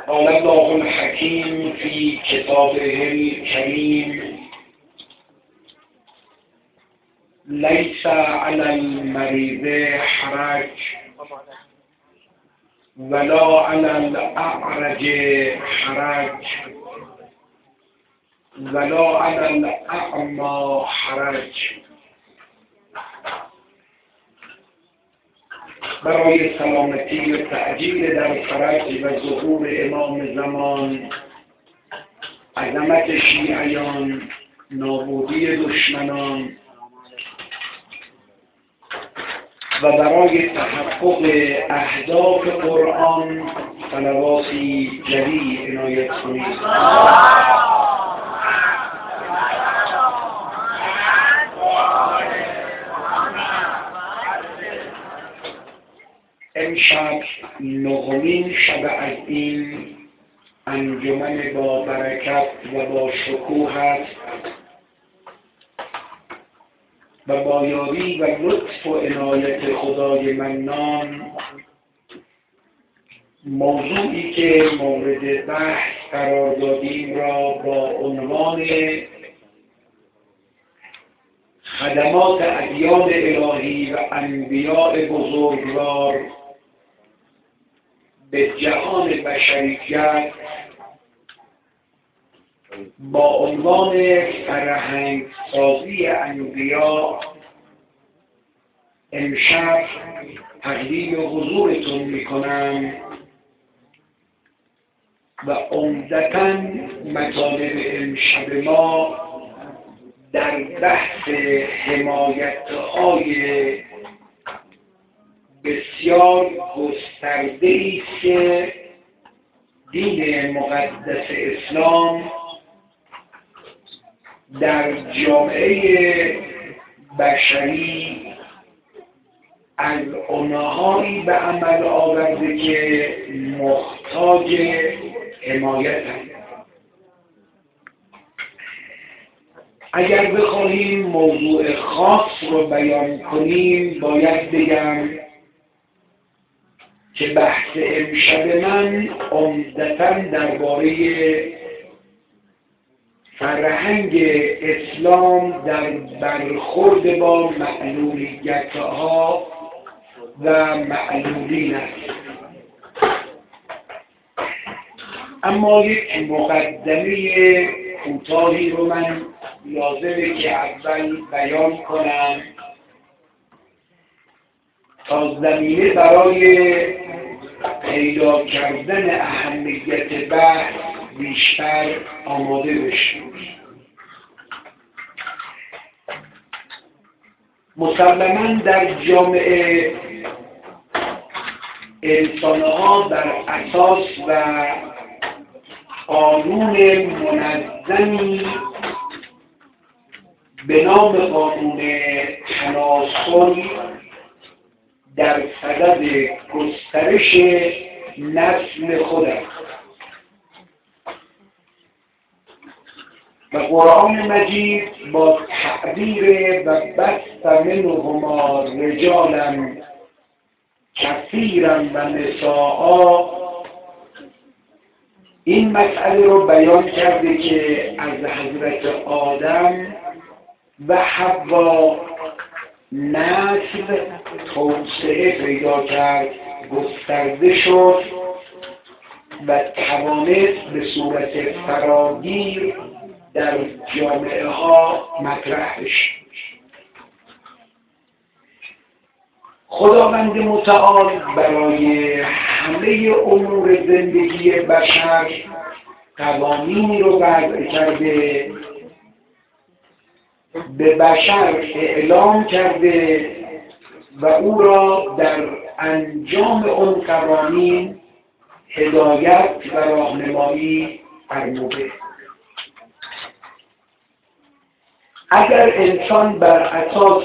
قال الله الحكيم في كتابه الكريم ليس على المريض حرج ولا على الأعرج حرج ولا على الأعمى حرج. برای سلامتی و تعجیل در فرج و ظهور امام زمان، عظمت شیعیان، نابودی دشمنان و برای تحقق اهداف قرآن صلواتی جلی عنایت کنید. امشب نهمین شب از این انجمن با برکت و با شکوه است و با یاری و لطف و عنایت خدای منان موضوعی که مورد بحث قرار دادیم را با عنوان خدمات ادیان الهی و انبیاء بزرگوار به جهان بشریت با عنوان فرهنگ سازی انبیاء امشب تقدیم حضورتون میکنم و عمدتاً مطالب امشب ما در بحث حمایت‌های بسیار گسترده‌ای است که دین مقدس اسلام در جامعه بشری از اونهایی به عمل آورده که محتاج حمایت هستند. اگر بخواهیم موضوع خاص رو بیان کنیم باید بگم که بحث امشب من عمدتاً درباره فرهنگ اسلام در برخورد با معلولیت‌ها و معلولین است. اما یک مقدمه کوتاهی رو من لازمه که اول بیان کنم تا زمینه برای پیدا کردن اهمیت بحث بیشتر آماده بشیم. مسلماً در جامعه انسان‌ها بر اساس و قانون منظمی به نام قانون تناسل در صدد گسترش نسل خود است و قرآن مجید با تعبیر و بث منهما رجالا کثیرا و نساء این مسئله رو بیان کرده که از حضرت آدم و حوا نسل توسعه پیدا کرد، گسترده شد و توانست به صورت فراگیر در جامعه ها مطرح بشه. خداوند متعال برای همه امور زندگی بشر قوانینی رو وضع کرده، به بشر اعلام کرده و او را در انجام اون قوانین هدایت و راهنمایی فرموده. اگر انسان بر اساس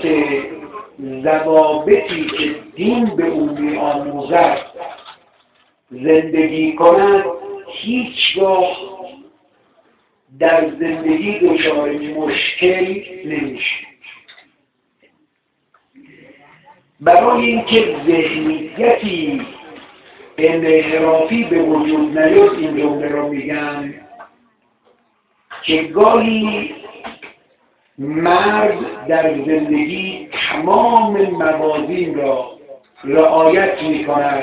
ضوابطی که دین به او می‌آموزد زندگی کند، هیچگاه در زندگی دچار مشکل نمیشه. برای اینکه ذهنیتی انحرافی به وجود نیاد این جمله رو میگم که گاهی مرد در زندگی تمام موازین را رعایت میکند،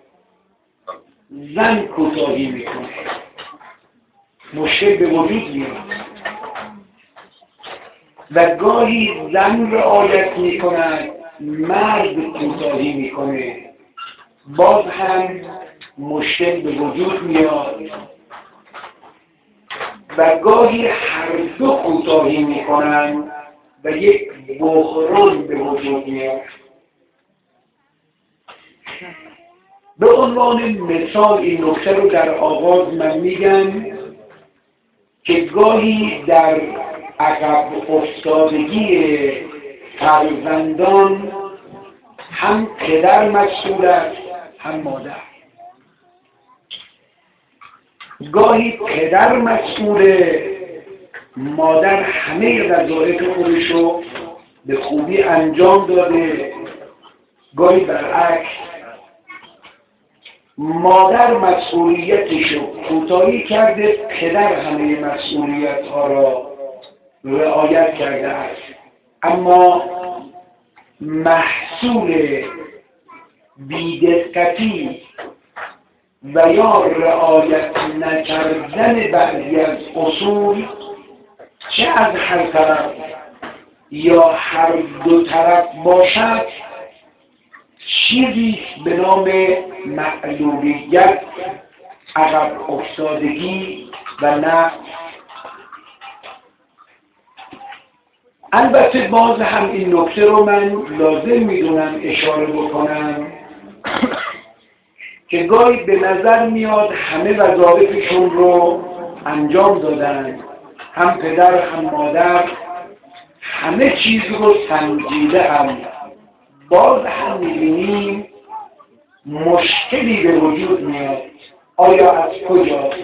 زن کوتاهی میکنه، مشکل به وجود میاد. و گاهی زن رعایت میکند، مرد کوتاهی میکنه، باز هم مشکل به وجود میاد. و گاهی هر دو کوتاهی میکنند و یک بحران به وجود میاد. به عنوان مثال این نکته رو در آغاز من میگم که گاهی در عقب افتادگی فرزندان هم پدر مسئول است هم مادر. گاهی پدر مسئوله، مادر همه وظایف خودش رو به خوبی انجام داده. گاهی برعکس، مادر مسئولیتش رو کوتاهی کرده، پدر همه مسئولیت ها را رعایت کرده است. اما محصول بی‌دقتی و یا رعایت نکردن بعضی از اصول، چه از هر طرف یا هر دو طرف باشد، چیزی به نام معلولیت، عقب افتادگی و نقص. البته باز هم این نکته رو من لازم میدونم اشاره بکنم که گاهی به نظر میاد همه وظایفشون رو انجام دادن، هم پدر هم مادر همه چیز رو سنجیده هم، باز هم میبینیم مشکلی به وجود میاد. آیا از کجاست؟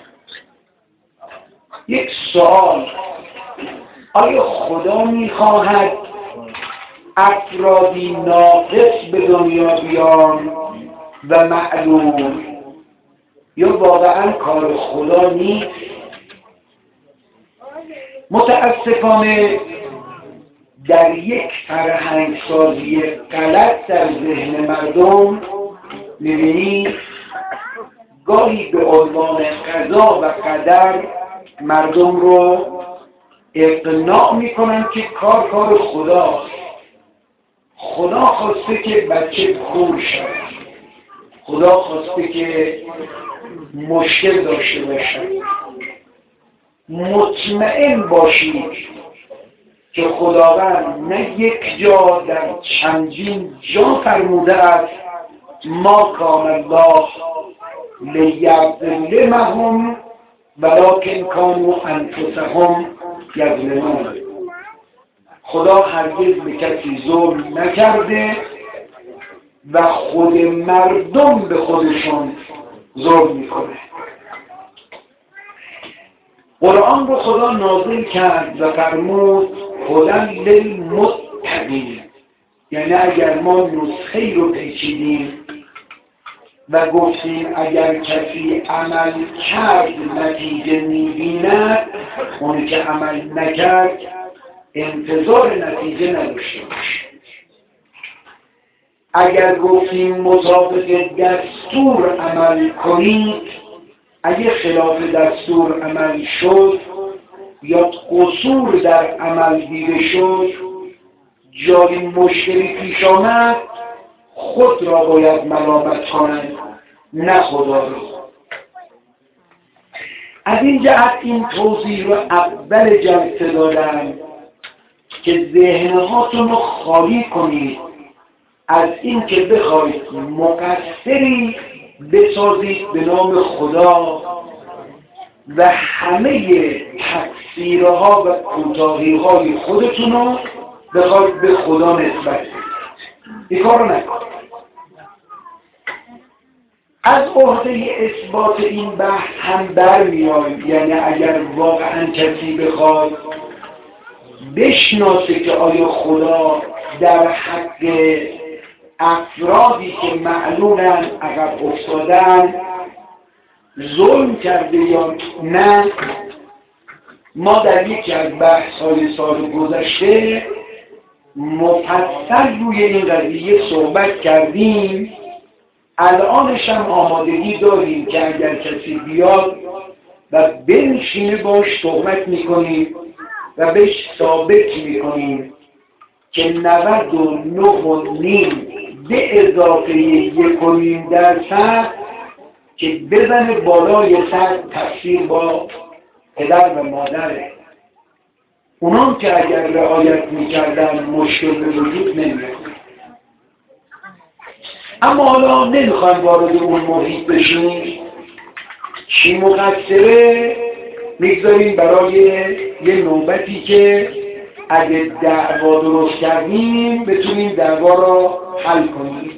یک سوال: آیا خدا میخواهد افرادی ناقص به دنیا بیان و معلوم، یا واقعا کار خدا نیست؟ متاسفانه در یک فرهنگ سازی غلط در ذهن مردم می‌بینید گاهی به عنوان قضا و قدر مردم رو اقناع میکنن که کار خداست. خدا خواسته که بچه کور شد، خدا خواسته که مشکل داشته باشد. مطمئن باشید که خداوند نه یک جا در چندین جا فرموده است ما کان الله لیظلمهم ولکن کانوا انفسهم یظلمون. خدا هرگز به کسی ظلم نکرده و خود مردم به خودشون ظلم میکنه. قرآن رو خدا نازل کرد و فرمود هدی للمتقین، یعنی اگر ما نسخه رو پیچیدیم و گفتیم اگر کسی عمل کرد نتیجه می‌بیند، اونی که عمل نکرد انتظار نتیجه نداشته باشه. اگر گفتیم مطابق دستور عمل کنید، اگه خلاف دستور عمل شد یا قصور در عمل دیده شد، جای مشکلی پیش آمد، خود را باید ملامت کنند نه خدا را. از این جهت این توضیح رو اول جلسه دادم که ذهنهاتون رو خالی کنید از این که بخواید مقصری بسازید به نام خدا و همه تقصیرها و کوتاهی‌های خودتون رو بخواید به خدا نسبت بدید. این کار رو نکنید. از عهده اثبات این بحث هم برمی‌آییم، یعنی اگر واقعا کسی بخواد بشناسه که آیا خدا در حق افرادی که معلولن، عقب افتادن، ظلم کرده یا نه. ما در یکی از بحث‌های سال گذشته مفصل روی این قضیه صحبت کردیم. الانش هم آمادگی داریم که اگر کسی بیاد و بنشینه باش صحبت میکنیم و بهش ثابت میکنیم که 99.5 به اضافه 1.5% که بزنه بالای سر تفسیر با پدر و مادره. اونام که اگر رعایت میکردن مشکل به وجود نمیاد. اما حالا نمیخوایم وارد اون محیط بشیم. چی مقصره میگذاریم برای یه نوبتی که اگه دعوا درست کردیم بتونیم دعوا را حل کنیم.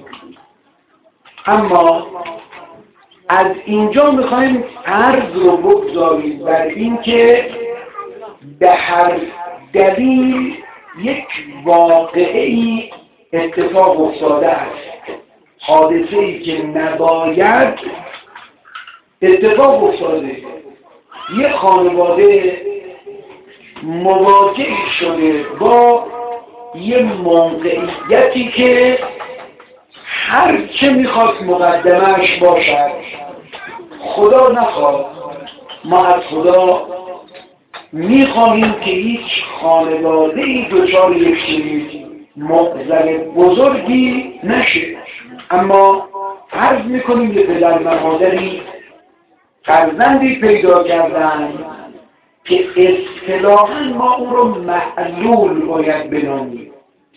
اما از اینجا میخوایم عرض رو بگذاریم بر این که به هر دلیل یک واقعی اتفاق افتاده است، حادثه‌ای که نباید اتفاق افتاده. یه خانواده مواجه شده با یه موقعیتی که هر چه میخواد مقدمهش باشد، خدا نخواد، ما از خدا میخواهیم که هیچ خانواده‌ای دچار یک چنین معضل بزرگی نشه. اما عرض میکنیم که پدر و مادری فرزندی پیدا کردن که اصطلاحاً ما اون رو معلول باید بنامیم.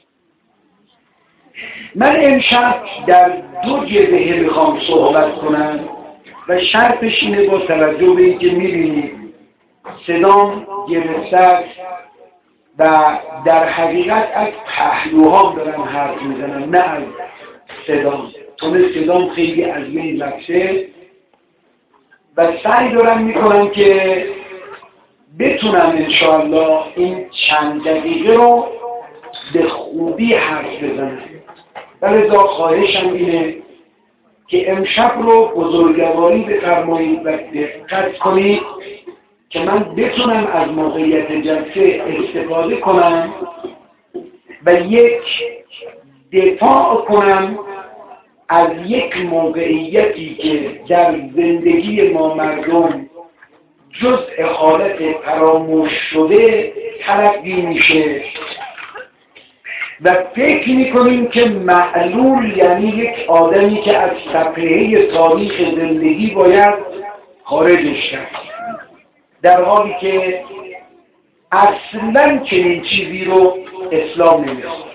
من امشب در 2 جبهه میخوام صحبت کنم و شرطش اینه با توجه به اینکه میبینید صدام گرفته و در حقیقت از پهلوهام دارم حرف میزنم، نه از صدام، چون صدام خیلی از این لحظه و سعی دارم میکنم که بتونم انشاءالله این چند دقیقه رو به خوبی حرف بزنم. لذا خواهشم اینه که امشب رو بزرگواری بفرمایید و دقت کنید که من بتونم از موقعیت جلسه استفاده کنم و یک دفاع کنم از یک موقعیتی که در زندگی ما مردم جزء حالت فراموش شده تلقی میشه و فکر میکنیم که معلول یعنی یک آدمی که از صفحه تاریخ زندگی باید خارجش کرد، در حالی که اصلا چنین چیزی رو اسلام نمی‌خواد.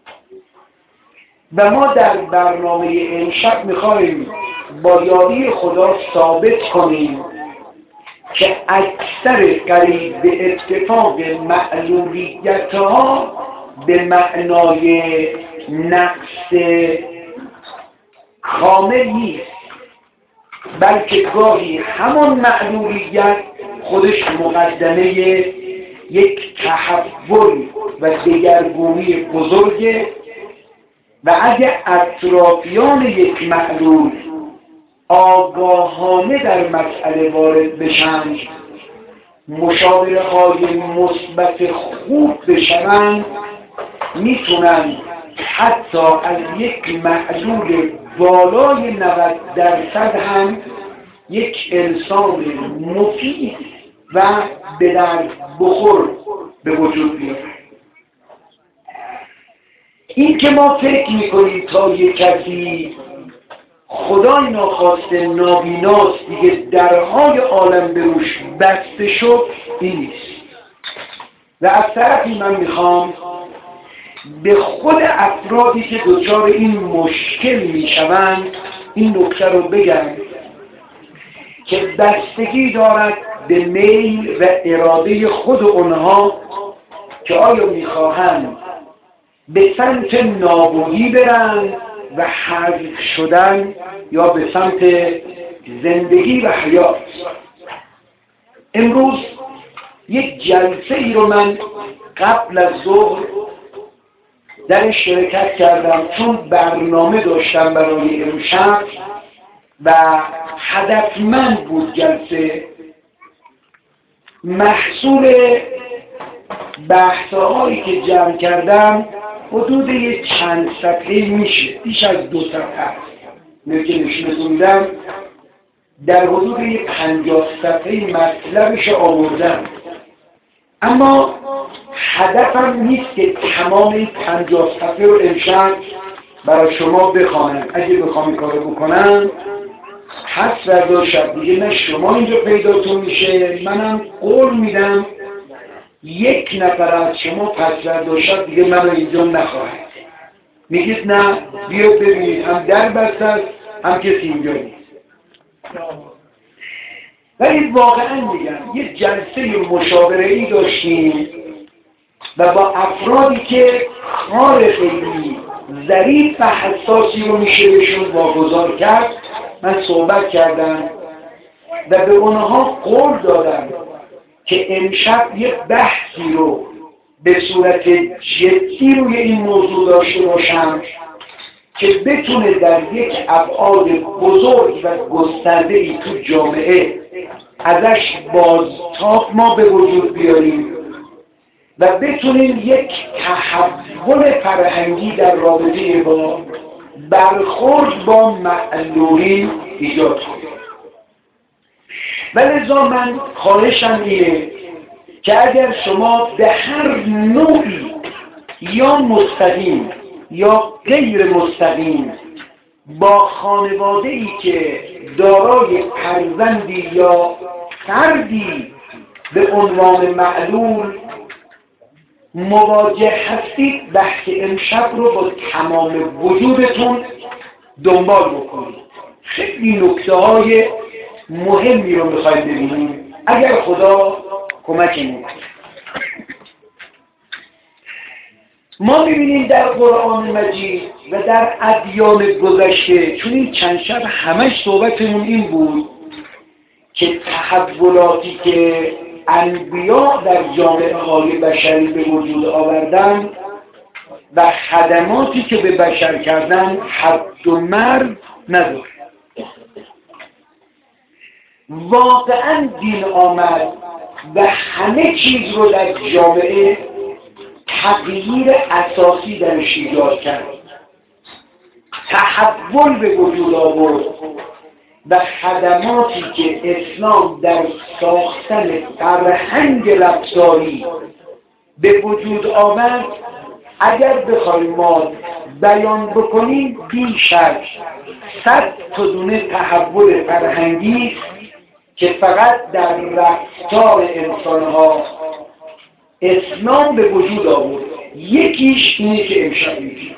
و ما در برنامه امشب میخوایم با یاری خدا ثابت کنیم که اکثر قریب به اتفاق معلولیت ها به معنای نقص کامل نیست، بلکه گاهی همون معلولیت خودش مقدمه یک تحول و دگرگونی بزرگه و اگه اطرافیان یک معلول آگاهانه در مسئله وارد بشن، مشاوره های مثبت خوب بشن، میتونن حتی از یک معلول بالای 90% هم یک انسان مفید و به درد بخور به وجود بیاره. این که ما فکر میکنیم تا یک کسی خدای ناخواسته نابیناست دیگه درهای عالم به روش بسته شد، این نیست. و از طرفی من میخوام به خود افرادی که دچار این مشکل میشوند این نکته رو بگم که بستگی دارد به میل و اراده خود اونها که آیا میخواهند به سمت نابودی برن و حذف شدن یا به سمت زندگی و حیات. امروز یک جلسه ای رو من قبل از ظهر در شرکت کردم چون برنامه داشتم برای امشب و هدفمند بود جلسه. محصول بحث‌هایی که جمع کردم حدود یک چند صفحه میشه، بیش از 2 صفحه است. که نشونتون میدم در حدود یک 50 صفحه مطلبش آوردم، اما هدفم نیست که تمام این 50 صفحه رو امشب برای شما بخوانم. اگه بخوام این کارو بکنم پس فردا شب دیگه نه شما اینجا پیداتون میشه، منم قول میدم یک نفر از شما پس فردا شب دیگه منو اینجا نخواهد. میگید نه بیا ببینید، هم در بسته است هم کسی اینجا نیست. ولی واقعا میگم یه جلسه مشاوره‌ای داشتیم و با افرادی که کار خیلی ظریف و حساسی رو میشه بهشون واگذار کرد. من صحبت کردم و به اونها قول دادم که امشب یه بحثی رو به صورت جدی روی این موضوع داشته باشم که بتونه در یک ابعاد بزرگ و گسترده‌ای تو جامعه ازش بازتاب ما به وجود بیاریم و بتونیم یک تحول فرهنگی در رابطه با برخورد با معلولین ایجاد کنیم. ولذا من خواهشم اینه که اگر شما به هر نوعی یا مستقیم یا غیر مستقیم با خانواده‌ای که دارای فرزندی یا فردی به عنوان معلول مواجه هستید، بحث امشب رو با تمام وجودتون دنبال بکنید. خیلی نکته‌های مهمی رو می‌خوایم ببینیم اگر خدا کمکمون کنه. ما می‌بینیم در قرآن مجید و در ادیان گذشته، چون این چند شب همش صحبتمون این بود که تحولاتی که انبیا در جامعه های بشری به وجود آوردن و خدماتی که به بشر کردن حد و مرز نداره. واقعا دین آمد و همه چیز رو در جامعه تغییر اساسی درش ایجاد کرد، تحول به وجود آورد و خدماتی که اسلام در ساختن فرهنگ رفتاری به وجود آورد اگر بخوایم ما بیان بکنیم بیش از 100 تا دونه تحول فرهنگی که فقط در رفتار انسانها اسلام به وجود آورد. یکیش اینه که امشب میگیم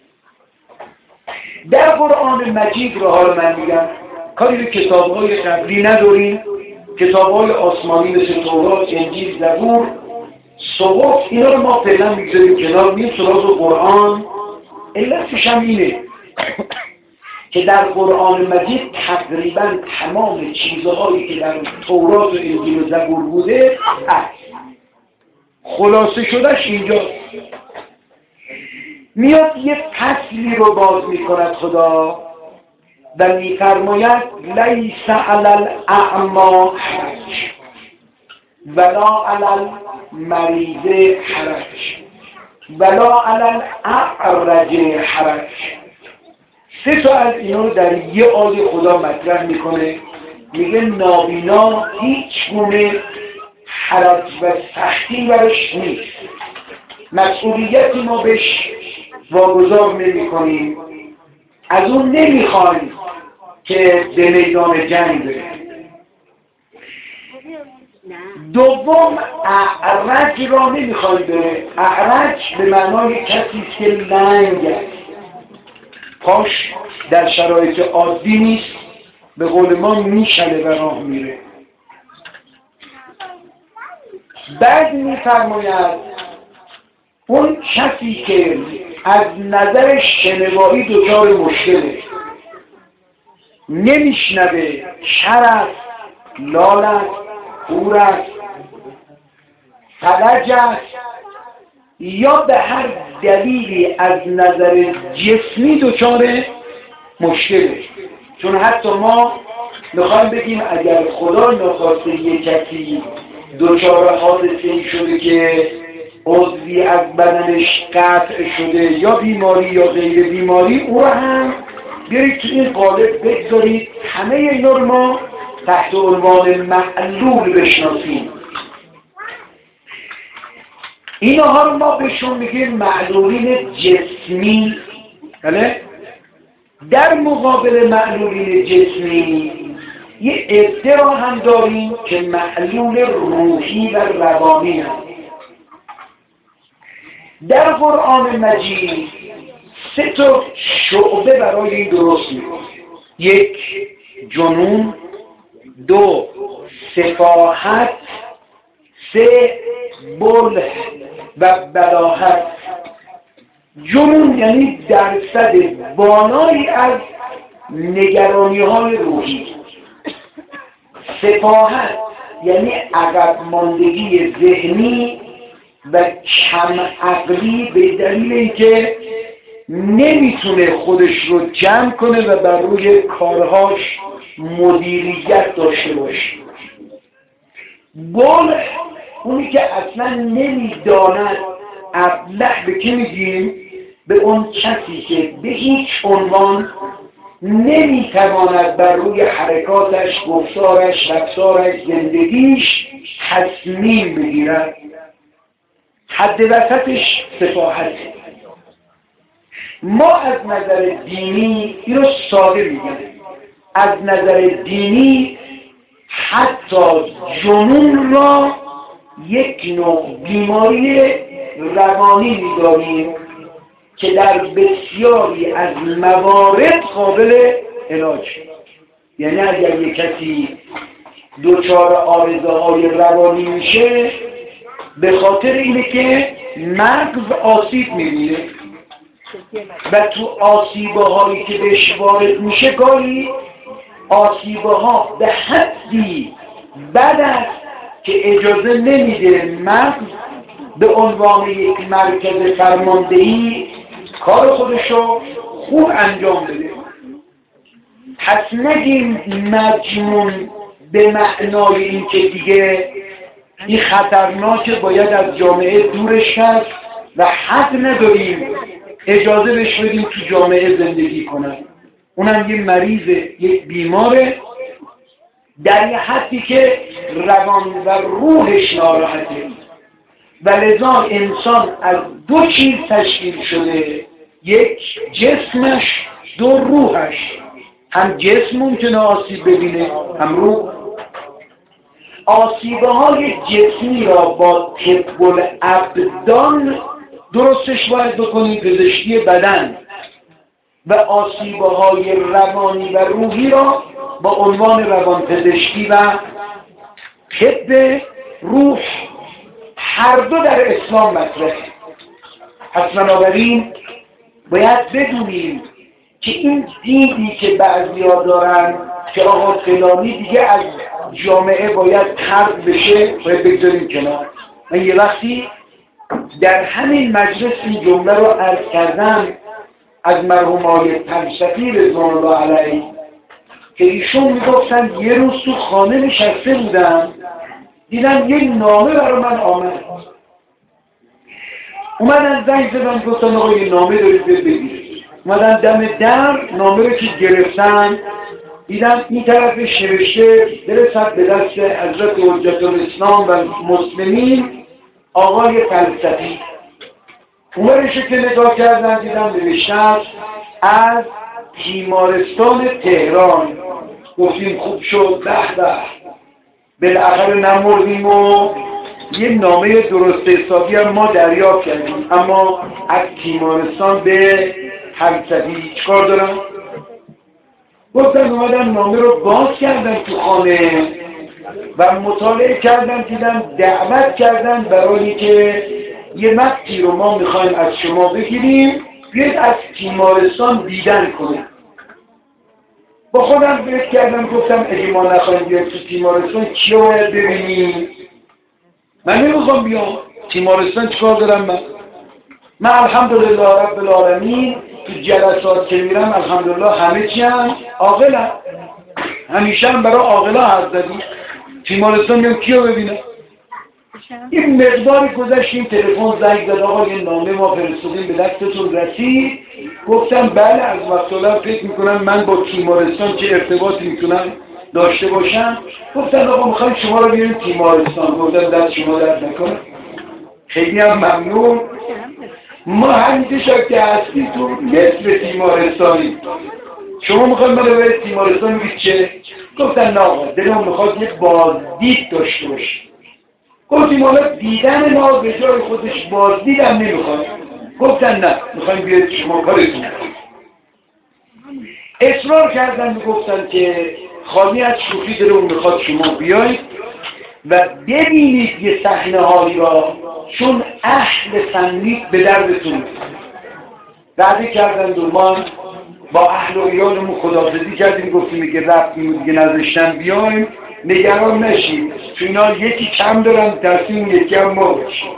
در قرآن مجید رو. حالا من میگم کاری به کتاب‌های قبلی نداریم، کتاب‌های آسمانی مثل تورات، انجیل، زبور، صحف، اینا رو ما فعلا میگذاریم کنار، میریم سراغ قرآن. علتش هم اینه که در قرآن مجید تقریبا تمام چیزهایی که در تورات و انجیل و زبور بوده هست. خلاصه شدهش اینجاست. میاد یه فصلی رو باز میکند خدا و میفرماید لیس علی الاعمی حرج ولا علی المریض حرج ولا علی الاعرج حرج. 3 تا از اینا رو در یه آیه خدا مطرح میکنه. میگه نابینا هیچ گونه حرج و سختی برش نیست، مسئولیتی ما بهش واگذار نمی کنیم، از اون نمیخوایم که به میدان جنگ بره. دوم اعرج را نمیخوایم بره. اعرج به معنای کسی که لنگ است، پاش در شرایط عادی نیست، به قول ما میشله و راه میره. بعد میفرماید اون کسی که از نظر شنوایی دچار مشکله، نمیشنوه، شر است، لال است، کور است، فلج است، یا به هر دلیلی از نظر جسمی دچار مشکله. چون حتی ما میخوایم بگیم اگر خدا نخواسته یک کسی دچار حادثه‌ای شده که عضوی از بدنش قطع شده یا بیماری یا غیر بیماری، او را هم بیارید تو این قالب بگذارید همه اینا رو ما تحت عنوان معلول بشناسیم. اینها رو ما بهشون میگیم معلولین جسمی. بله؟ در مقابل معلولین جسمی یه عده را هم داریم که معلول روحی و روانی هست. در قرآن مجید 3 شعبه برای این درست می‌کنه. 1 جنون، 2 سفاهت، 3 بله و بلاهت. جنون یعنی درصد بالایی از نگرانی‌های روحی. سفاهت یعنی عقب ماندگی ذهنی و کم عقلی به دلیل اینکه نمیتونه خودش رو جمع کنه و بر روی کارهاش مدیریت داشته باشه. بله اونی که اصلا نمیداند. ابله به کی میگیم؟ به اون کسی که به هیچ عنوان نمیتواند بر روی حرکاتش، گفتارش، رفتارش، زندگیش تصمیم بگیرد. حد وسطش سفاهته. ما از نظر دینی اینو ساده میگم، از نظر دینی حتی جنون را یک نوع بیماری روانی می‌دانیم که در بسیاری از موارد قابل علاج. یعنی اگر یک کسی دچار عارضه‌های روانی میشه به خاطر اینه که مغز آسیب می‌بینه و تو آسیبه هایی که بهش وارد میشه گاهی آسیبه ها به حدی بد است که اجازه نمیده مغز به عنوان یک مرکز فرماندهی کار خودشو خوب انجام بده. پس نگیم مجنون به معنای این که دیگه این خطرناکه باید از جامعه دورش کرد و حق نداریم اجازه بهش بدیم تو جامعه زندگی کنن. اونم یه مریضه، یک بیماره در یه حدی که روان و روحش ناراحته و لذا انسان از 2 چیز تشکیل شده، 1 جسمش، 2 روحش. هم جسم ممکنه آسیب ببینه هم روح. آسیبه های جسمی را با طب الابدان درستش باید بکنیم، پزشکی بدن، و آسیبه های روانی و روحی را با عنوان روانپزشکی و طب روح. هر دو در اسلام مطرحه. پس بنابراین باید بدونیم که این دیدی که بعضیا دارن که آقا فلانی دیگه از جامعه باید طرد بشه باید بگذاریم کنار. من یه وقتی در همین مجلس این جمله رو عرض کردم از مرحوم آقای طلسفی رضوان الله علیه که ایشون میگفتن یه روز تو خانه نشسته بودم دیدم یه نامه برای من آمد. اومدن زنگ زدن گفتن آقا یه نامه دارید بگیرید. اومدن دم در نامه رو که گرفتن دیدم این طرف نوشته برسد به دست حضرت حجت الاسلام و مسلمین آقای طلسفی. اونورشو که نگاه کردن دیدم نوشتن از بیمارستان تهران. گفتیم خوب شد، به به بالاخره نمردیم و یه نامه درست حسابی هم ما دریافت کردیم. اما از بیمارستان به طلسفی چیکار دارم؟ گفتن اومدن نامه رو باز کردن تو خانه و مطالعه کردن دیدن دعوت کردن برای که یه مقطعی رو ما میخوایم از شما بگیریم بیاید از بیمارستان دیدن کنیم. با خودم فکر کردم گفتم اگه ما نخواهیم بیاید تو بیمارستان کیا باید ببینیم؟ من نمیخوام بیام بیمارستان. چیکار دارم من؟ من الحمدلله رب العالمین تو جلسات که میرم الحمدلله همه چی هم عاقلم، همیشه هم برای عاقلا حرف زدیم. تیمارستان میام کیو ببینم؟ این مقداری گذشتیم تلفن زنگ زد آقا یه نامه ما فرستادیم به دستتون رسید. گفتم بله از وقت فکر میکنم من با تیمارستان چه ارتباطی میتونم داشته باشم. گفتم آقا میخوایم شما رو بیاریم تیمارستان. گفتم دست شما درد نکنه، خیلی هم ممنون. ما همینجا که هستی تو مثل تیمارستانی، شما میخوایم من رو برید تیمارستان. میگید چه؟ گفتن نه آقا دلم میخواد یک بازدید داشته باشه. گفتیم حالا دیدن ما به جای خودش بازدیدم نمیخواد. گفتن نه میخوایم بیارید شما کارتون. اصرار کردن میگفتن که خالی از شوخی دلم میخواد شما بیایید و ببینید یه صحنه هایی را، چون اهل فنید به دردتون. بعدی کردن و ما با اهل و ایالمون خداحافظی کردیم، گفتیم که رفتیم دیگه نذاشتن بیایم، نگران نشید چون اینا یکی کم دارن تصمیم یکی هم ما باشیم.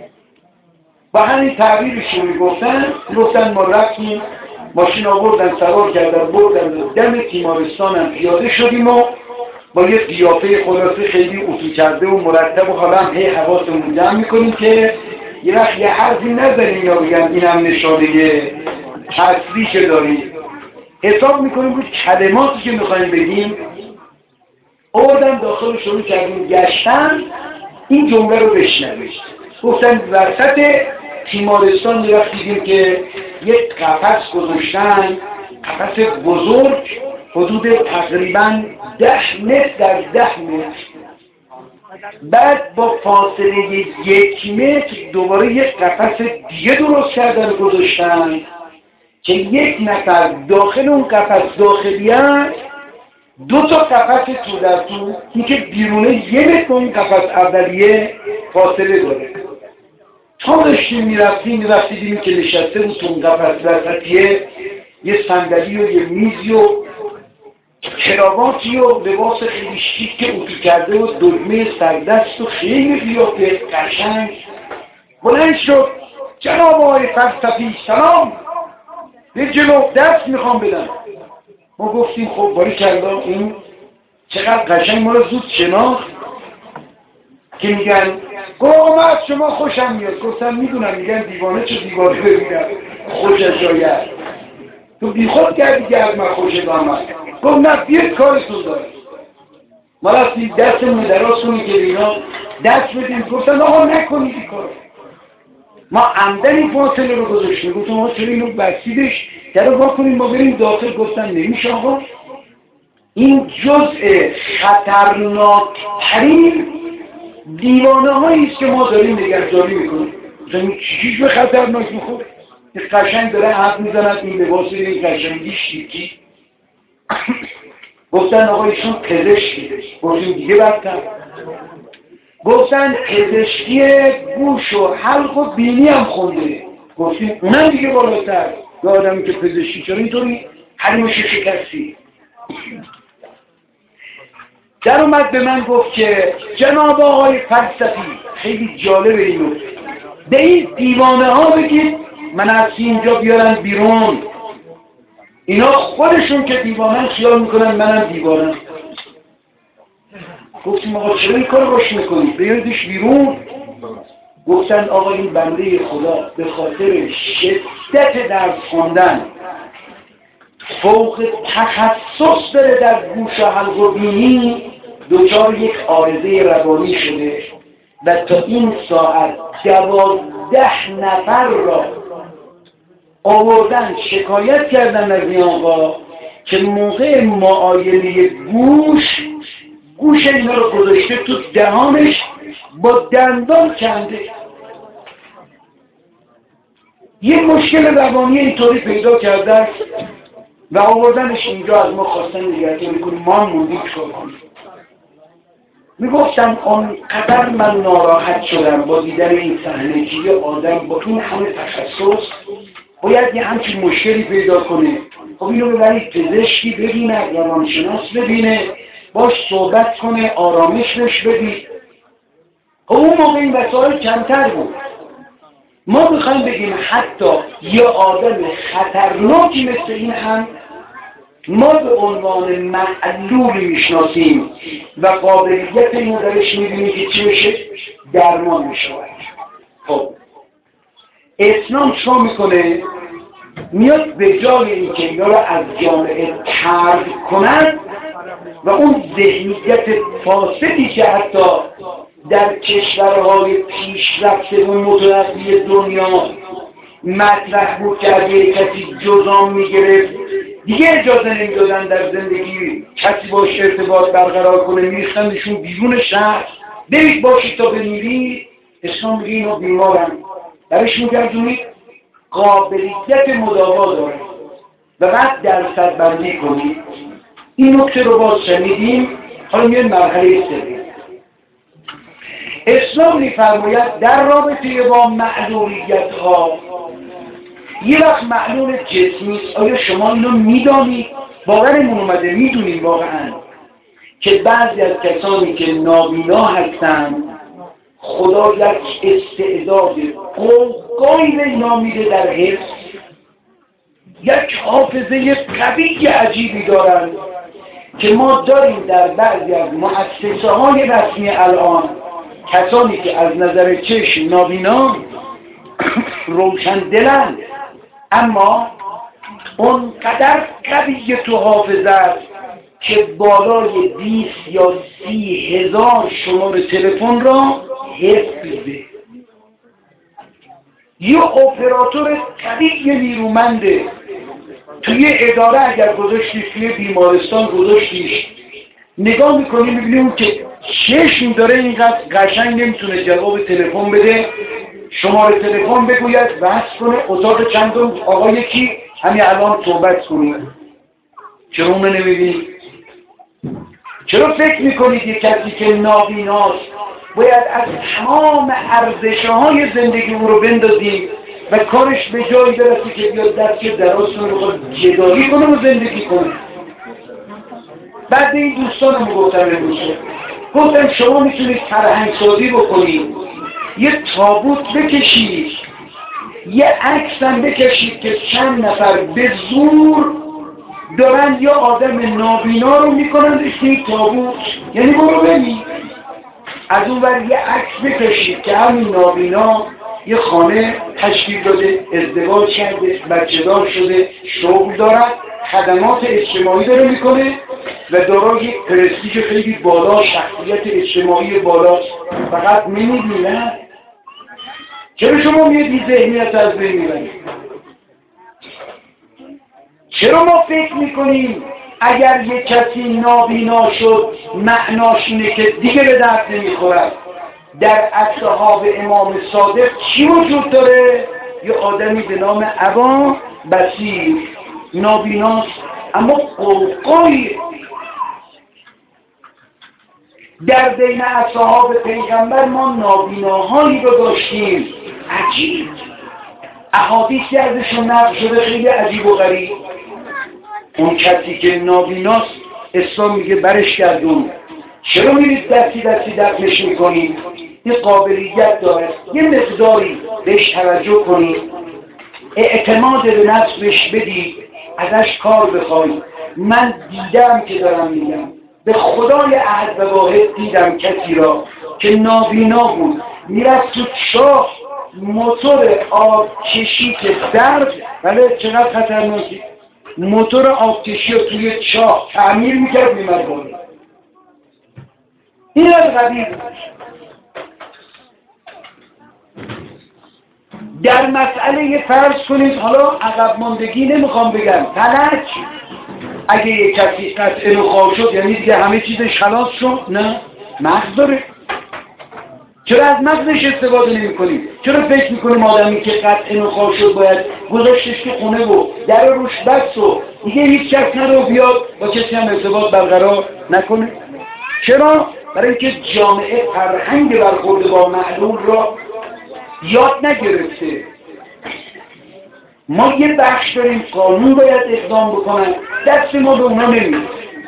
با همین تعبیرشون گفتن ما رفتیم، ماشین آوردن سوار کردن بردن دم تیمارستان هم پیاده شدیم و با یه قیافه خلاصه خیلی اتو کرده و مرتب و حالا هم حواسمون جمع میکنیم که یه وقت یه حرفی نزنیم یا بگم این هم نشانه تصریح که داریم. حساب میکنیم بود کلماتی که میخوایم بگیم. آوردن داخل شروع کردیم گشتن این جمله رو بشنوید. گفتن وسط تیمارستان دیدیم که یک قفس گذاشتن، قفس بزرگ حدود تقریبا 10 متر در 10 متر، بعد با فاصله 1 متر دوباره یک قفس دیگه درست کردن گذاشتن که یک نفر داخل اون قفس داخلیت 2 تا قفس تو در تو، این که بیرونه 1 متر اون قفس اولیه فاصله داره. تا داشتیم میرفتیدیم که نشسته بود تو اون قفس وسطیه یه صندلی و یه میزی و کراواتی و لباس خیلی شیک که اتو کرده و دگمه سردست و خیلی قیافه قشنگ بلند شد. جناب آقای فلسفی سلام، یه جلو دست میخوام بدم. ما گفتیم خب باریکلا این چقدر قشنگ ما رو زود شناخت که میگن گوه از شما خوشم میاد. گفتم میدونم میگن دیوانه چه دیوانه ببینم خوشش آید، تو بی خود کردی که از من خوشت آمد. گفت نه بیاد کارتون داره. ما رفتیم دستمون دراز کنیم که اینا دست بدیم. گفتن آقا نکنید این کار. ما عمدن این فاصله رو گذاشتیم. گفتم آقا چرا اینو بستیدش در رو کنیم ما بریم داخل. گفتن نمیشه آقا، این جزء خطرناکترین دیوانه هایی است که ما داریم نگهداری میکنیم. گفتم چیش به خطرناک میخوره؟ این قشنگ داره حرف میزند این لباس این قشنگی شیکی. گفتن آقا ایشون پزشکی. گفتیم دیگه بدتر. گفتن پزشکی گوش و حلق و بینی هم خونده. گفتیم اونم دیگه بالاتر. یه آدمی که پزشکی چرا اینطوری حریمش شکستی؟ در اومد به من گفت که جناب آقای فلسفی خیلی جالبه اینو به این دیوانه ها بگید من از اینجا بیارن بیرون. اینا خودشون که دیوانه خیال میکنن منم دیوانه. گفتیم آقا چرا این کار باش میکنید؟ بیاریدش بیرون. گفتن آقا این بنده خدا به خاطر شدت درس خوندن فوق تخصص بره در گوش و حلق و بینی دچار یک عارضه روانی شده و تا این ساعت 12 نفر را آوردن شکایت کردن از این آقا که موقع معاینه گوش اینا رو گذاشته تو دهانش با دندان کنده. یه مشکل روانی اینطوری پیدا کرده و آوردنش اینجا از ما خواستن نگهداری کنیم. ما موندیم چکار کنیم. میگفتم آنقدر من ناراحت شدم با دیدن این صحنه که یه آدم با این همه تخصص باید یه همچین مشکلی پیدا کنه. خب اینو ببرید پزشکی ببینه، روانشناس ببینه، باش صحبت کنه، آرامش بهش بدید. خب اون موقع این وسایل کمتر بود. ما میخوایم بگیم حتی یه آدم خطرناکی مثل این هم ما به عنوان معلولی میشناسیم و قابلیت اینو درش میبینیم که چی بشه؟ درمان میشود. خب اسلام چه میکنه؟ میاد به جای اینکه اینا رو از جامعه طرد کنن و اون ذهنیت فاسدی که حتی در کشورهای پیشرفته و مترقی دنیا مطرح بود که اگه کسی جزام میگرفت دیگه اجازه نمیدادن در زندگی کسی باش ارتباط برقرار کنه، میریختنشون بیرون شهر، برید باشید تا بمیرید. اسلام میگه اینا بیمارن، برش میگردونید قابلیت مداوا داره و بعد درصد بندی کنید. این نکته رو باز شنیدیم. حالا میاد مرحله سوم. اسلام میفرماید در رابطه با معلولیت ها، یه وقت معلول جسمی است. آیا شما اینو میدانید؟ باورمون اومده میدونیم واقعا که بعضی از کسانی که نابینا هستند خدا یک استعداد قوی به اینا میده در حفظ، یک حافظه قوی عجیبی دارن که ما داریم در بعضی از مؤسسه های رسمی الان کسانی که از نظر چشم نابینا روشن دلن اما اونقدر قوی تو حافظه است که بالای 20 یا 30 هزار شماره تلفن را حفظه. یه اپراتور قوی نیرومنده توی اداره اگر گذاشتیش توی بیمارستان گذاشتیش نگاه میکنی میبینیم که چشم داره اینقدر قشنگ نمیتونه جواب تلفن بده، شماره تلفن بگوید وصل کنه اتاق چندم آقا یکی همین الان صحبت کنید. چرا اون نمیبینید؟ چرا فکر میکنید یک کسی که نابیناست باید از تمام ارزش‌های زندگی او رو بندازیم و کارش به جایی برسه که بیاد دست دراز کنه بخواد جدالی کنه و زندگی کنه؟ بعد این دوستانم گفتم شما میتونید فرهنگسازی بکنید، یه تابوت بکشید، یه عکس هم بکشید که چند نفر به زور دارن یا آدم نابینا رو میکنن این تابوت، یعنی برو ببین از اون ور یه عکس بکشید که همین نابینا یه خانه تشکیل داده، ازدواج کرده، بچه دار شده، شغل دارد، خدمات اجتماعی داره میکنه و دارای یک پرستیژ خیلی بالا، شخصیت اجتماعی بالاست، فقط نمیبینن. چرا شما میاد این ذهنیت از بین میبرید؟ چرا ما فکر میکنیم اگر یک کسی نابینا شد معناش اینه که دیگه به درد نمیخورد؟ در اصحاب امام صادق چی وجود داره؟ یه آدمی به نام ابا بصیر نابیناست اما قوقایی. در بین اصحاب پیغمبر ما نابیناهایی رو داشتیم عجیب، احادیثی ازشون نقل شده خیلی عجیب و غریب. اون کسی که نابیناست اسلام میگه برش گردون، چرا میرید دستی دفنش میکنید؟ این قابلیت داره، یه مقداری بهش توجه کنید، اعتماد به نفس بهش بدید، ازش کار بخواید. من دیدم که دارم میگم، به خدای احد و واحد دیدم کسی را که نابینا بود میرفت تو چاه موتور آبکشی که درد، ولی چقدر خطرناکی، موتور آبکشی رو توی چاه تعمیر میکرد میمد بالا. این از قدیم در مسئله فرض کنید، حالا عقب ماندگی نمیخوام بگم، فلج اگه یک کسی قطع نخواهی شد یعنی دیگه همه چیزش خلاص شد؟ نه، مغز داره. چرا از مغزش استفاده نمی کنیم؟ چرا فکر میکنیم آدمی که قطع نخواهی شد باید گذاشتش که خونه و در روش بس و دیگه هیچ کس نرو بیاد با کسی هم ارتباط برقرار نکنه؟ چرا؟ برای اینکه جامعه فرهنگ برخورد با معلول را یاد نگرفته. ما یه بخش داریم قانون باید اقدام بکنن، دست ما به اونا نمیده.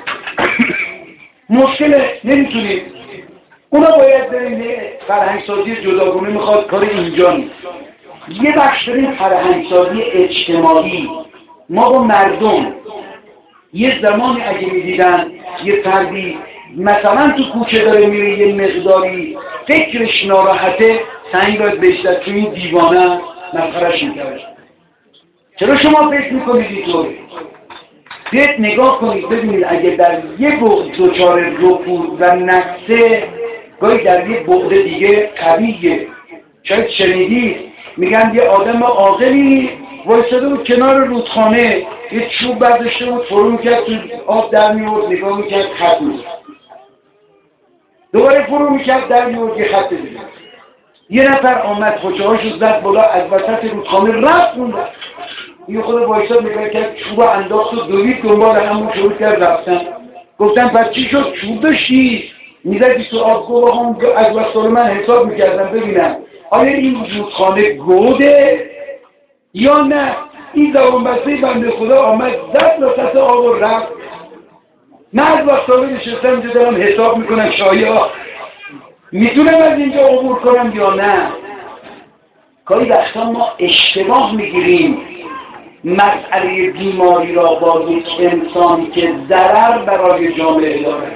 مشکله، نمیتونیم. اونا باید بریم فرهنگسازی جداگونه میخواد، کار اینجا نیست. یه بخش داریم فرهنگسازی اجتماعی. ما با مردم یه زمانی اگه می‌دیدن یه فردی مثلا تو کوچه داره میره یه مقداری فکرش ناراحته، سنگ باید بشتد تو این دیوانه مسخره‌اش می‌کرد. چرا شما فکر می‌کنید اینطوری؟ بیاید نگاه کنید ببینید اگه در یه بعد دچار رکود و نقصه، گاهی در یه بعد دیگه قویه. شاید شنیدید میگن یه آدم عاقلی وایساده بود کنار رودخانه، یه چوب برداشته بود فرو میکرد تو آب در میورد، نگاه میکرد خط بود، دوباره فرو میکرد در میورد یه خط دیگه. یه نفر آمد خوشهاشو زد بالا از وسط رودخانه رفت مونده. این خود وایساد نگاه کرد، چوب انداخت و دوید دنبال همون شروع کرد رفتن. گفتن پس چی شد؟ چوب داشتی میزدی تو آب؟ گفت هم از وسط من حساب میکردم ببینم آیا این رودخانه گوده یا نه. این زبان بسته بنده خدا آمد زد وسط آب و رفت. من از وقتاوی نشستم اینجا دارم حساب میکنم شایا میتونم از اینجا عبور کنم یا نه. گاهی وقتا ما اشتباه میگیریم مسئله بیماری را با یک انسانی که ضرر برای جامعه دارد.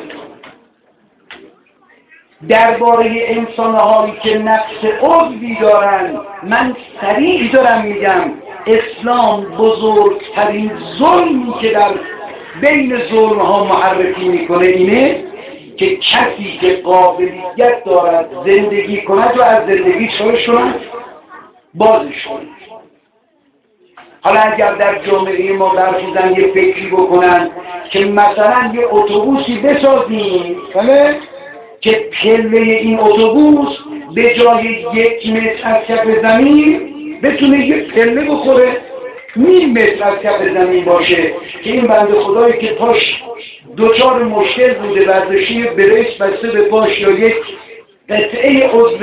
درباره انسان‌هایی که نقص عضوی دارند من صریح دارم میگم اسلام بزرگترین ظلمی که در بین ظلم‌ها معرفی میکنه اینه که کسی که قابلیت دارد زندگی کند و از زندگی چارش کند بازش کند. حالا اگر در جامعه ما برخیزن یه فکری بکنن که مثلا یه اتوبوسی بسازیم که پله این اتوبوس به جای 1 متر از کف زمین بتونه یه پله بخوره 1 متر از کف زمین باشه که این بنده خدایی که پاش دچار مشکل بوده برداشتی بریس بسته به پاش یا یک قطعه عضو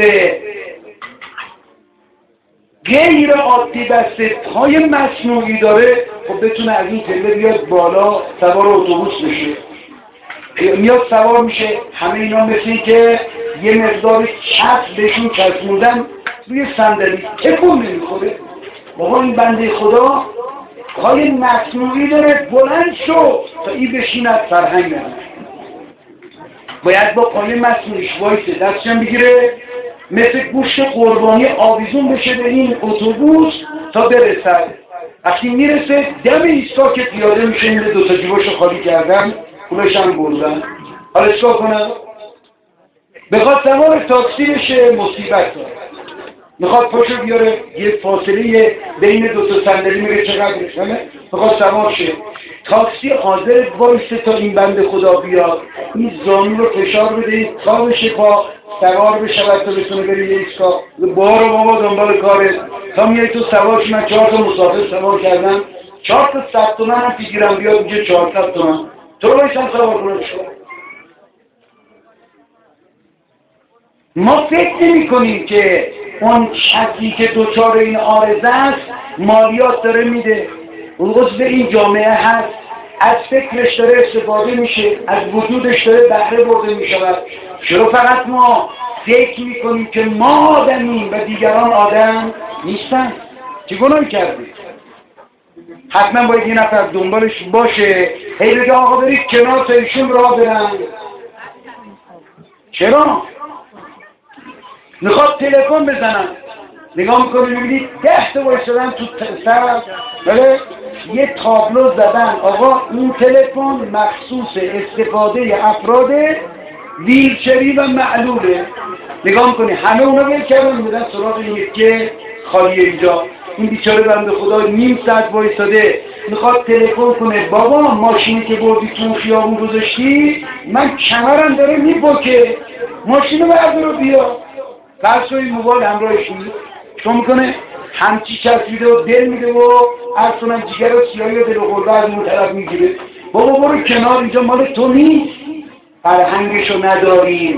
غیر عادی بسته پای مصنوعی داره، خب بتونه از این پله بیاد بالا سوار اتوبوس بشه. میاد سوار میشه. همه اینا مثل این که یه مقدار چسب بهشون چسبوندن روی صندلی تکون نمیخوره. بابا این بنده خدا پای مصنوعی داره، بلند شو تا این بشین از فرهنگ نمید. باید با پای مصنوعیش وایسه دستشم بگیره مثل گوشت قربانی آویزون بشه به این اتوبوس تا برسد. وقتی میرسه دم ایستگاه که پیاده میشه این 2 تا جیباشو خالی کردن پولش هم بردن. حالا چیکار کنم؟ بخواد سوار تاکسی بشه مصیبت داره. میخواد پاشو بیاره یه فاصله بین 2 تا صندلی میره چقدرش همه میخواد سوار شه. تاکسی حاضر وایسه تا این بنده خدا بیاد این زانو رو فشار بده تا بشه پا سوار بشه تا بتونه بره یه ایستگاه. بارو بابا دنبال کارت تا میای تو سوار. من 4 تا مسافر سوار کردم 4 تا 100 تومن هم بگیرم بیاد اینجا 400 تومن تو رو بایستم سوار کنم. ما فکر نمی کنیم که اون کسی که دوچار این عارضه است مالیات داره میده، اون عضو این جامعه هست، از فکرش داره استفاده میشه، از وجودش داره بهره برده میشود. چرا فقط ما فکر میکنیم که ما آدمیم و دیگران آدم نیستن؟ چه گناهی کردیم؟ حتما باید یه نفر دنبالش باشه هی بگه آقا برید کنار تا ایشون راه برن. چرا؟ میخواد تلفن بزنن نگاه میکنی میبینید 10 تا وایسادن تو سر بله یه تابلو زدن آقا این تلفن مخصوص استفاده افراد ویلچری و معلوله. نگاه میکنی همه اونا ول کردن میدن سراغ این یکی خالیه اینجا. این بیچاره بنده خدا نیم ساعت وایساده میخواد تلفن کنه بابا ماشینی که بردی تو خیابون گذاشتی من کمرم داره میپکه ماشینو بردار بیا. فرض کنید موبایل همراهش نیست چون میکنه همچی چسبیده و دل میده و اصلا جگر و سیاهی و دل و قلبه از اون طرف میگیره. بابا برو کنار اینجا مال تو نیست. فرهنگشو نداریم.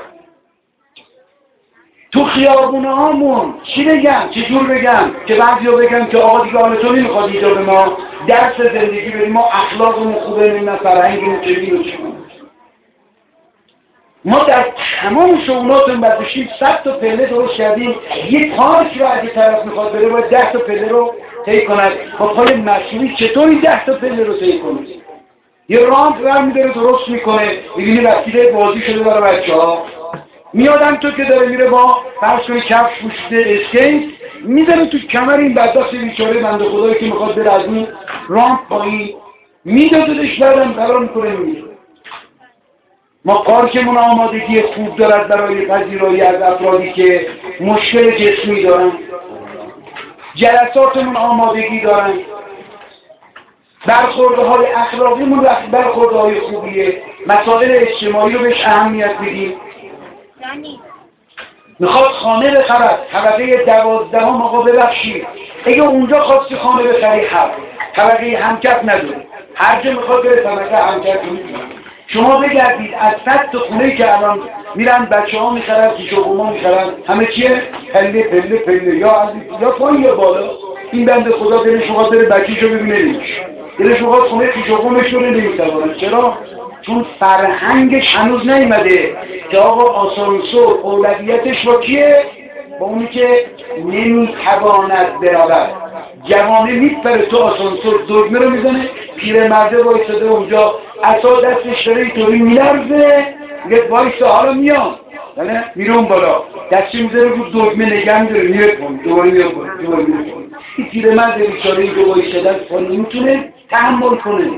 تو خیابونه هامون چی بگم چجور بگم که بعضیا بگم که آقا دیگه حال تو نمیخواد اینجا به ما درس زندگی بدیم ما اخلاقمون خوبه نه فرهنگمون چه میگه. ما در تمام شغلاتون برداشتیم 100 تا پله درست کردیم. یک پارک رو اگه طرف میخواد بره باید 10 تا پله رو طی کند. با پای مصنوعی چطوری 10 تا پله رو طی کنید؟ یه رامپ برمی‌داره درست میکنه، می‌بینی وسیله بازی شده برای بچه‌ها. میادم تو که داره میره با فرض کنی کفش پوشیده اسکیت میذاره تو کمر این بدبخت بیچاره بنده خدایی که میخواد بره از این رامپ پایین، میدادش بعدم قرار میکنه میره. ما پارکمون آمادگی خوب دارد برای پذیرایی از افرادی که مشکل جسمی دارن، جلساتمون آمادگی دارن، برخوردهای اخلاقیمون برخوردهای خوبیه، مسائل اجتماعی رو بهش اهمیت بدیم. میخواد خانه بخرد طبقه 12 آقا ببخشید اگه اونجا خواستی خانه بخری حق طبقه همکف نداره، هر جا میخواد بره طبقه همکف میدونه. شما بگردید از 100 تا خونه‌ای که الان میرن بچه ها میخرن پیشوقوما میخرن همه چیه؟ پله پله پله یا پایین یا بالا. این بنده خدا دلش میخواد بره بچه‌شو ببینه نمیشه، دلش میخواد خونه پیشوقومش رو نمیتونه. چرا؟ چون فرهنگش هنوز نیامده که آقا آسانسور اولویتش با کیه؟ با اونی که نمیتواند برود. جوانه میپره تو آسانسور دگمه رو میزنه، پیرمرده وایساده اونجا عصا دستش داره اینطوری میلرزه، میگه وایسا حالا میام، یعنی میره اون بالا دستی میذاره رو دگمه نگه میداره میره پایین دوباره میره پایین. این پیرمرده بیچاره اینجا وایساده است پایین نمیتونه تحمل کنه.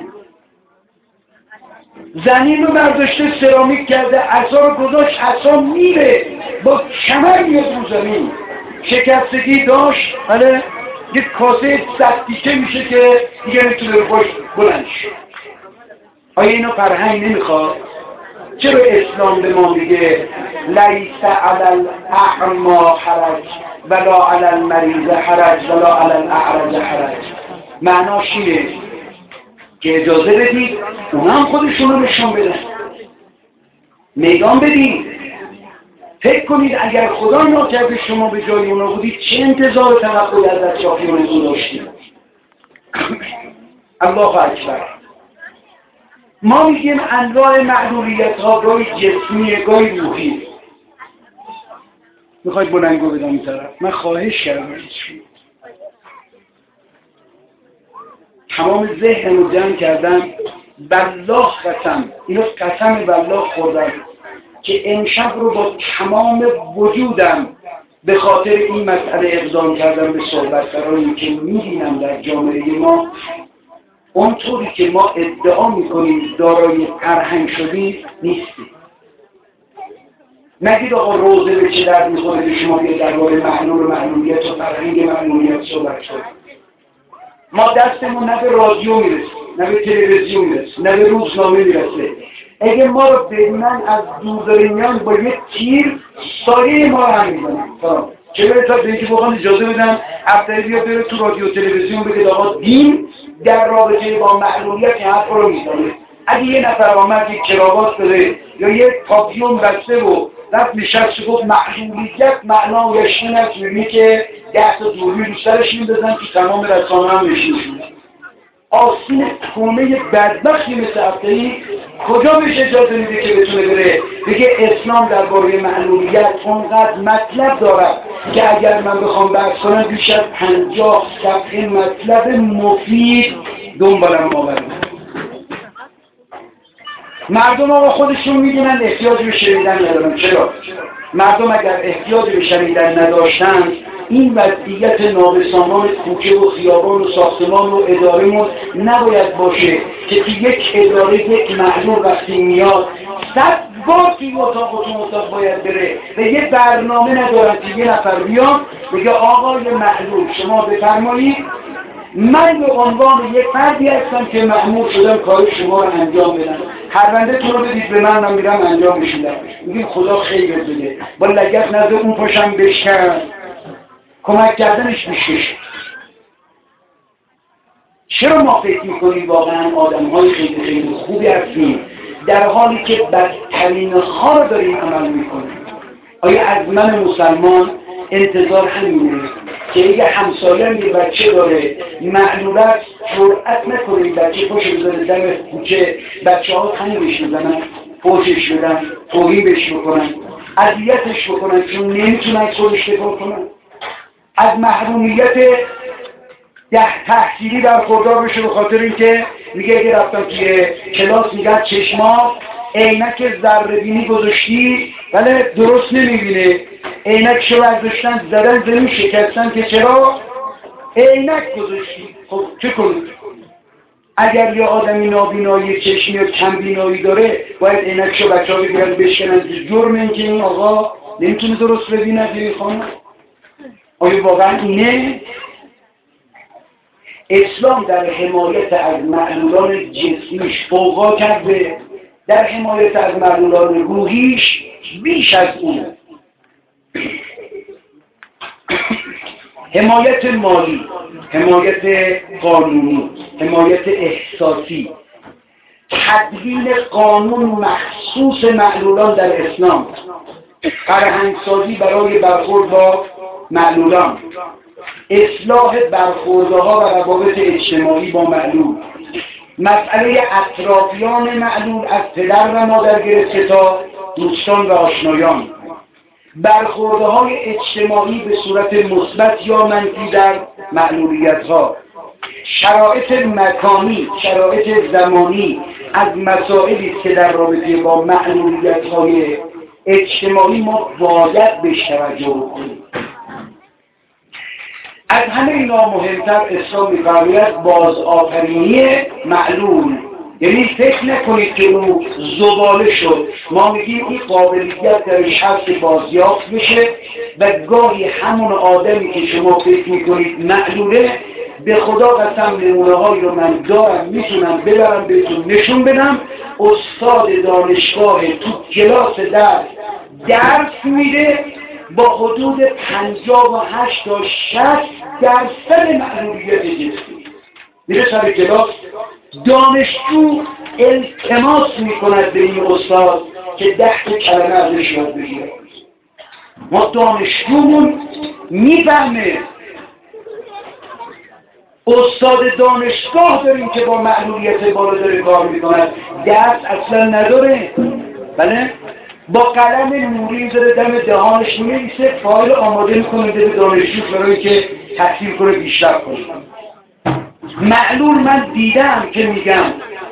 زنین رو برداشته سرامیک کرده، عصا رو گذاشت، عصا میره با کمر میاد رو زمین. شکستگی داشت، بله یک کاسه 100 تیکه میشه که دیگه نمیتونه رو باش بلند شه. آیا اینو فرهنگ نمیخواد؟ چرا اسلام به ما میگه لیس علی الاعمی حرج ولا علی المریض حرج ولا علی الاعرج حرج؟ معناش اینه که اجازه بدید اونا هم خودشون رو نشون بدن، میدان بدید. فکر کنید اگر خدا ناکرده شما به جای اونا بودید چه انتظار و توقعی از شافیانتون داشتید؟ الله اکبر. ما میگیم انواع معلولیت ها گاهی جسمیه گاهی روحی. میخواید بلنگو بدم این طرف؟ من خواهش کردم تمام ذهن رو جمع کردم، بالله قسم، اینو قسم بالله خوردم که امشب رو با تمام وجودم به خاطر این مسئله اقدام کردم به صحبت برای که می‌بینم در جامعه ما اونطوری که ما ادعا میکنیم دارای فرهنگ شدیم نیستیم. نگید آقا روزه به چه درد میخوره به شما یه درباره معلول و معلولیت و فرهنگ معلولیت صحبت شد. ما دستمون نه به رادیو میرسه، نه به تلویزیون میرسه، نه به روزنامه میرسه. اگه ما رو ببینن از دوزارینیان با یک تیر سایه ما رو هم میزنن. چه تا به اینکه بخوان اجازه بدن هفته بیا بره تو رادیو تلویزیون بگید آقا دین در رابطه با معلولیت این حرف رو میزنه. اگه یه نفر آمد یک کراوات بده یا یک پاپیون بسته و رفت نشست گفت معلولیت معنایش این است، می‌بینی که 10 تا دوری رو سرش می‌بزن تو تمام رسانه هم نشون. آسین کونه بدبختی مثل هفته‌ای کجا بهش اجازه میده که بتونه بره بگه اسلام درباره معلولیت اونقدر مطلب دارد که اگر من بخوام بحث کنم بیش از 50 صفحه مطلب مفید دنبالم آورده. مردم آقا خودشون میدونن احتیاج به شنیدن ندارن. چرا؟ مردم اگر احتیاج به شنیدن نداشتن این وضعیت نابسامان کوچه و خیابان و ساختمان و اداره‌مون نباید باشه که تو یک اداره یک معلول وقتی میاد 100 بار توی اتاق و تو اتاق باید بره و یه برنامه ندارن که یه نفر بیان بگه آقای معلول شما بفرمایید من به عنوان یک فردی هستم که مأمور شدم کار شما رو انجام بدم، پرونده تو رو بدید به من میرم انجام میشیدم. میگیم خدا خیر بده با لگت نزد اون پاشم بشکن کمک کردنش میشه. چرا ما فکر میکنیم واقعا آدم های خیلی خیلی خوبی هستیم در حالی که بدترین ها رو داریم عمل میکنیم؟ آیا از من مسلمان انتظار همینه که اگه همسایه‌ام یه بچه داره معلولت جرأت نکنه این بچه پاشو بذاره دم کوچه بچه ها تنگش میزنن؟ فوشش بدن، توهینش بکنن، اذیتش بکنن چون نمیتونن خودش دفاع کنن، از محرومیت تحصیلی برخوردار بشه به خاطر اینکه میگه اگه رفتم توی کلاس میگن چشما عینک ذره بینی گذاشتی ولی درست نمیبینه، عینکشو برداشتن زدن زمین شکستن که چرا عینک گذاشتی. خب چه کنید؟ اگر یه آدمی نابینایی چشمی یا کمبینایی داره باید عینکشو بچه‌ها بگیرن بشکنن، جرم این که این آقا نمیتونه درست ببینه دیگه. خانم آیا واقعا اینه؟ اسلام در حمایت از معلولان جسمیش فوقا کرده، در حمایت از معلولان روحیش بیش از اون. حمایت مالی، حمایت قانونی، حمایت احساسی، تدوین قانون مخصوص معلولان در اسلام، فرهنگسازی برای برخورد با معلولان، اصلاح برخوردها و روابط اجتماعی با معلول، مسئله اطرافیان معلول از پدر و مادر گرفته تا دوستان و آشنایان، برخوردهای اجتماعی به صورت مثبت یا منفی در معلولیت‌ها، شرایط مکانی، شرایط زمانی از مسائلی که در رابطه با معلولیت‌های اجتماعی ما باید بهش توجه کنیم. از همه اینا مهمتر اسلام می‌فرماید بازآفرینی معلول. یعنی فکر نکنید که اون زباله شد، ما میگیم این قابلیت درش هست بازیافت بشه و گاهی همون آدمی که شما فکر میکنید معلوله، به خدا قسم نمونه هایی رو من دارم میتونم ببرم بهتون نشون بدم. استاد دانشگاه تو کلاس درس میده با حدود 58 تا 60% معلولیت جنسی. میره سر کلاس، دانشجو التماس میکند به این استاد که 10 کلمه ازش یاد بگیره. ما دانشجومون میفهمه، استاد دانشگاه داریم که با معلولیت بالا داره کار میکند، درس اصلا نداره. بله با قلم نوری داره دم دهانش می‌نویسه، فایل آماده میکنه به دانشجو برای که تحصیل کنه بیشتر کنه. معلول من دیدم که میگم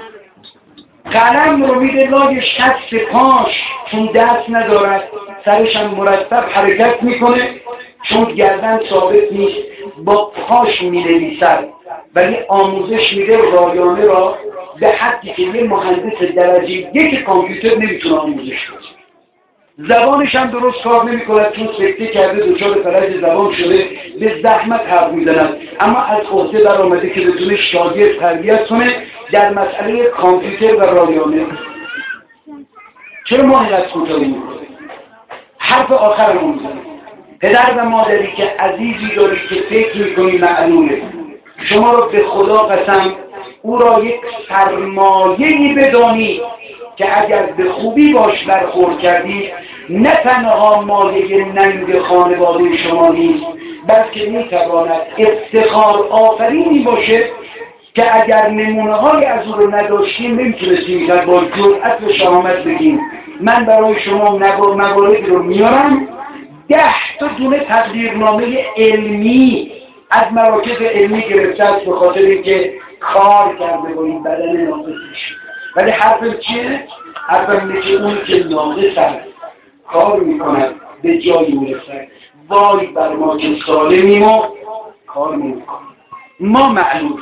قلم رو میده لای شست پاش چون دست ندارد، سرش هم مرتب حرکت میکنه چون گردن ثابت نیست، با پاش مینویسد ولی آموزش میده رایانه را به حدی که یه مهندس درجه 1 کامپیوتر نمیتونه آموزش کنه. زبانش هم درست کار نمی کند چون سکته کرده، دچار فلج زبان شده، به زحمت حرف میزند، اما از عهده بر آمده که بتونه شاگرد تربیت کنه در مسئله کامپیوتر و رایانه. چرا ما اینقدر کوتاهی میکنیم؟ حرف آخرمون میزنیم. پدر و مادری که عزیزی داری که فکر میکنی معلوله، شما رو به خدا قسم او را یک سرمایه‌ای بدانی که اگر به خوبی باش برخورد کردید نه تنها مایه ننگ خانواده شما نیست، بلکه میتواند افتخار آفرینی باشه که اگر نمونه‌های از او رو نداشتیم نمیتونستیم با جرأت و شهامت بگیم من برای شما مواردی رو میارم 10 تا دونه تقدیرنامه علمی از مراکز علمی گرفته است به خاطر اینکه کار کرده با این بدن ناقصش. ولی حرفم چیه؟ حرفم اینه که اون که ناقص است کار میکند به جایی میرسد. وای بر ما که سالمیم و کار میکنیم. ما معلول،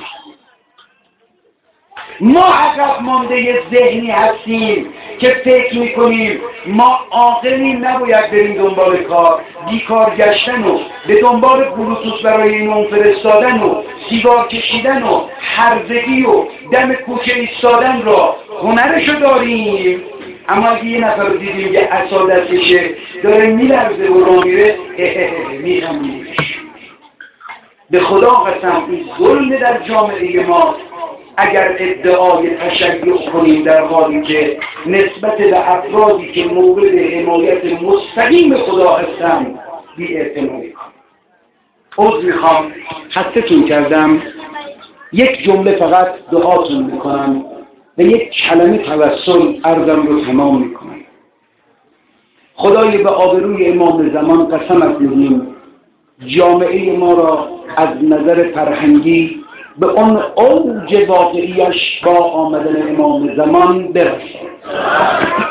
ما عقب مانده ذهنی هستیم که فکر میکنیم ما عاقلیم، نباید بریم دنبال کار، بیکار گشتن و به دنبال بلوتوث برای این اون فرستادن و سیگار کشیدن و هرزگی و دم کوچه ایستادن را هنرشو داریم. اما اگه یه نفر رو دیدیم یه عصا دستشه داره میلرزه و را میره میخمیش. به خدا قسم این ظلم در جامعه ما اگر ادعای تشیع کنیم در حالی که نسبت به افرادی که مورد حمایت مستقیم خدا هستند بی‌اعتنایی کنیم. عذر میخوام خستتون کردم، یک جمله فقط دعاتون میکنم به یک کلمه توسل عرضم رو تمام میکنم. خدای به آبروی امام زمان قسمت می‌دهیم جامعه ما را از نظر فرهنگی به اون اوج واقعیش با آمدن امام زمان برساند.